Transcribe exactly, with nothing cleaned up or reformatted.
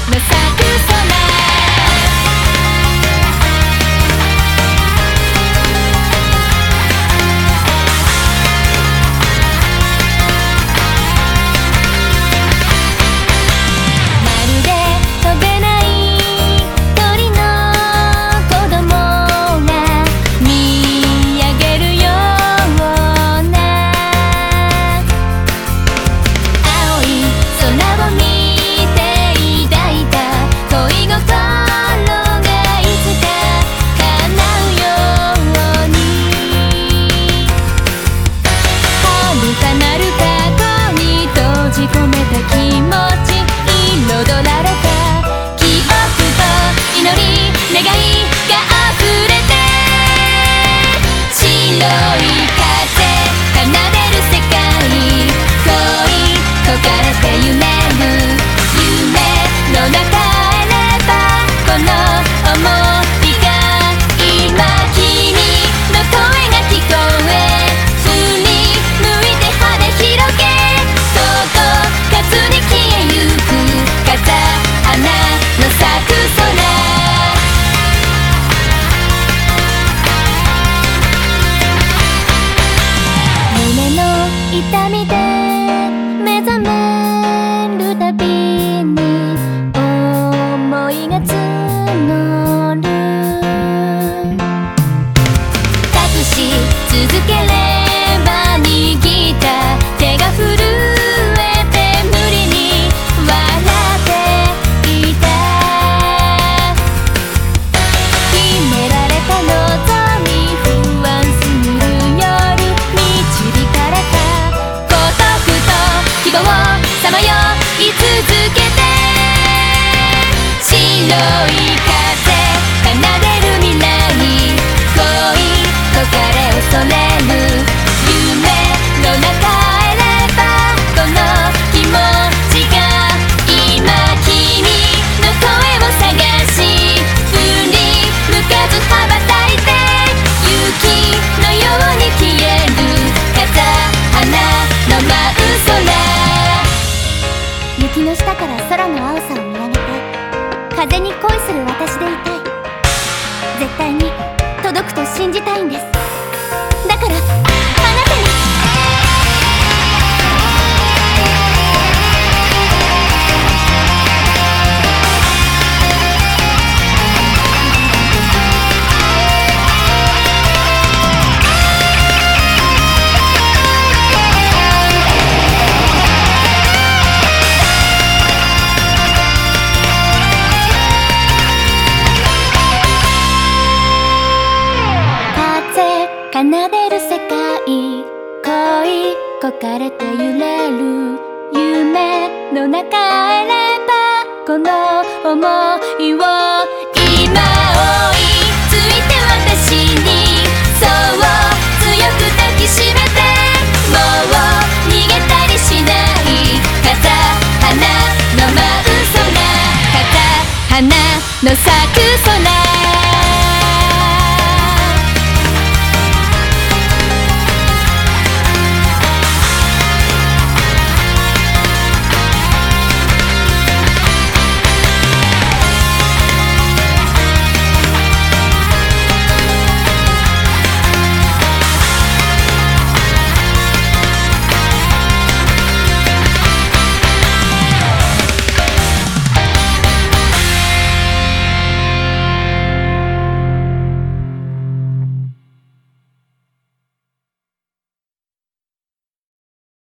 の咲く空痛みで目覚めるたびに思いが募る隠し続ければ握った手が震えて無理に笑っていた決められた望み不安する夜導かれた希望さまよい続けて白い風奏でる未来恋と彼恐れる夢の中へればこの気持ちが今君の声を探し振り向かず羽ばたいて雪のように消える風花の真空雪の下から空の青さを見上げて風に恋する私でいたい絶対に届くと信じたいんですだからあなたに奏でる世界恋焦がれて揺れる夢の中へればこの想いを今追いついて私にそう強く抱きしめてもう逃げたりしない風花の真空片花の